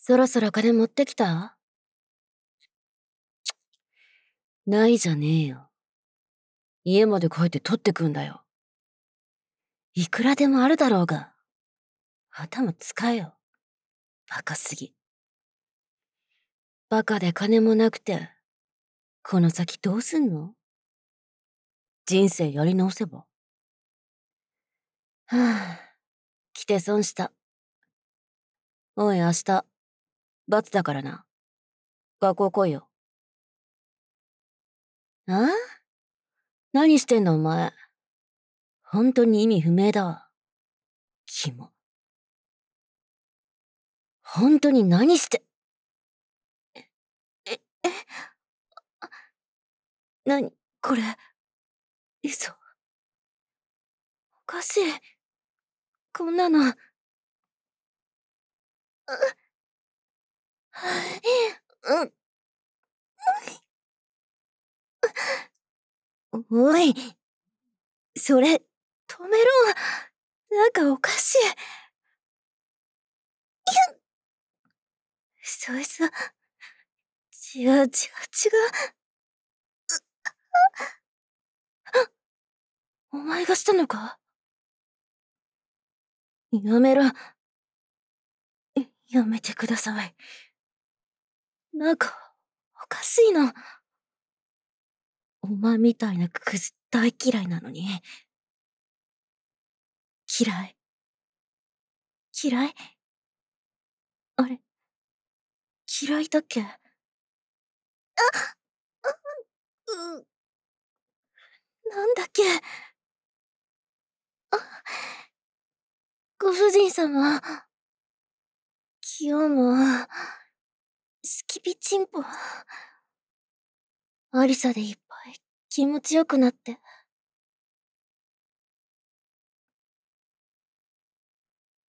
そろそろ金持ってきた？ないじゃねえよ。家まで帰って取ってくんだよ。いくらでもあるだろうが。頭使えよ。バカすぎ。バカで金もなくて、この先どうすんの？人生やり直せば。はぁ、来て損した。おい明日、罰だからな。学校来いよ。あ？何してんだお前。本当に意味不明だわ。キモ。本当に何して。何これ。嘘。おかしい。こんなの。うん。おい。それ、止めろ。なんかおかしい。そいつ、違う違う違う。お前がしたのか？やめろ。やめてください。なんか、おかしいな。お前みたいなクズ大嫌いなのに。嫌い。嫌い？あれ、嫌いだっけ？うん、なんだっけ？ご主人様。今日も、スキピチンポ。アリサでいっぱい気持ちよくなって。